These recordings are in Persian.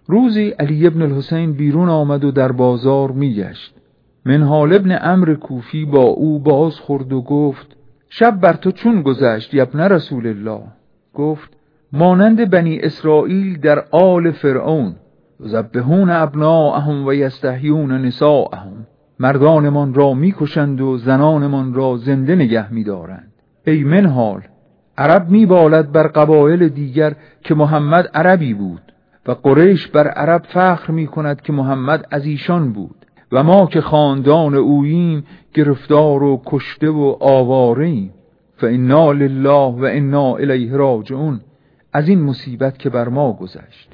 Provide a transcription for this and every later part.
روزی علی ابن الحسین بیرون آمد و در بازار میگشت. منهال ابن عمرو کوفی با او باز خورد و گفت شب بر تو چون گذشت یا ابن رسول الله؟ گفت مانند بنی اسرائیل در آل فرعون، یذبحون ابناءهم و یستحیون نساءهم، مردانمان را میکشند و زنانمان را زنده نگه می‌دارند. ای منهال، عرب میبالد بر قبایل دیگر که محمد عربی بود و قریش بر عرب فخر میکند که محمد از ایشان بود و ما که خاندان اوییم گرفتار و کشته و آواره‌ایم. فانا لله و انا الیه راجعون. از این مصیبت که بر ما گذشت.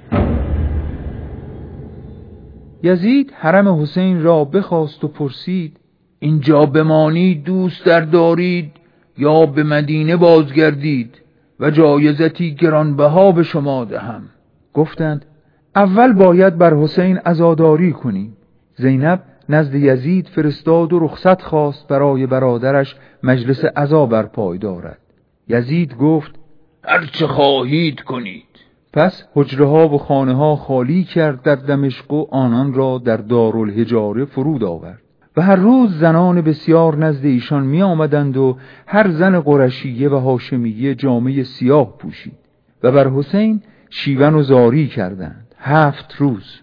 یزید حرم حسین را بخواست و پرسید اینجا بمانید دوست دارید یا به مدینه بازگردید و جایزتی گرانبها به شما دهم؟ گفتند اول باید بر حسین عزاداری کنیم. زینب نزد یزید فرستاد و رخصت خواست برای برادرش مجلس عزا برپای دارد. یزید گفت هر چه خواهید کنید. پس حجره ها و خانه ها خالی کرد در دمشق و آنان را در دارالحجاره فرود آورد و هر روز زنان بسیار نزد ایشان می آمدند و هر زن قرشیه و هاشمیه جامه سیاه پوشید و بر حسین شیون و زاری کردند 7 روز.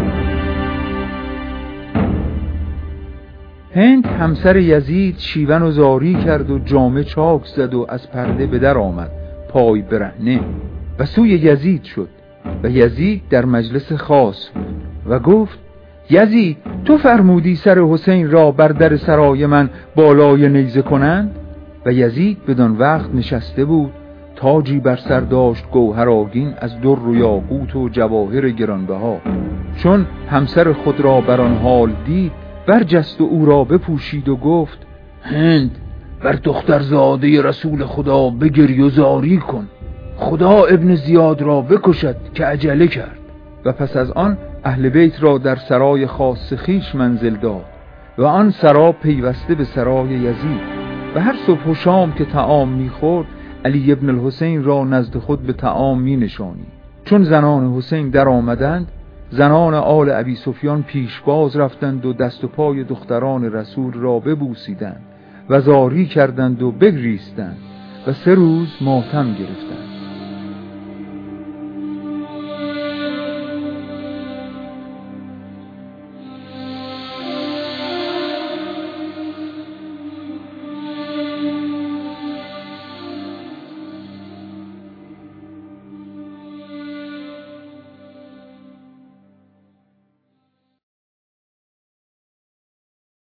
هند همسر یزید شیون و زاری کرد و جامه چاک زد و از پرده به در آمد پای برهنه و سوی یزید شد و یزید در مجلس خاص بود و گفت یزید تو فرمودی سر حسین را بر در سرای من بالای نیزه کنند؟ و یزید بدان وقت نشسته بود، تاجی بر سر داشت گوهرآگین از در و یاقوت و جواهر گرانبها. چون همسر خود را بر آن حال دید برجست و او را بپوشید و گفت هند بر دخترزاده رسول خدا بگری و زاری کن، خدا ابن زیاد را بکشد که عجله کرد. و پس از آن اهل بیت را در سرای خاص خویش منزل داد و آن سرا پیوسته به سرای یزید و هر صبح و شام که طعام میخورد علی ابن الحسین را نزد خود به طعام می نشانی. چون زنان حسین در آمدند زنان آل ابی سفیان پیش باز رفتند و دست و پای دختران رسول را ببوسیدند و زاری کردند و بگریستند و 3 روز ماتم گرفتند.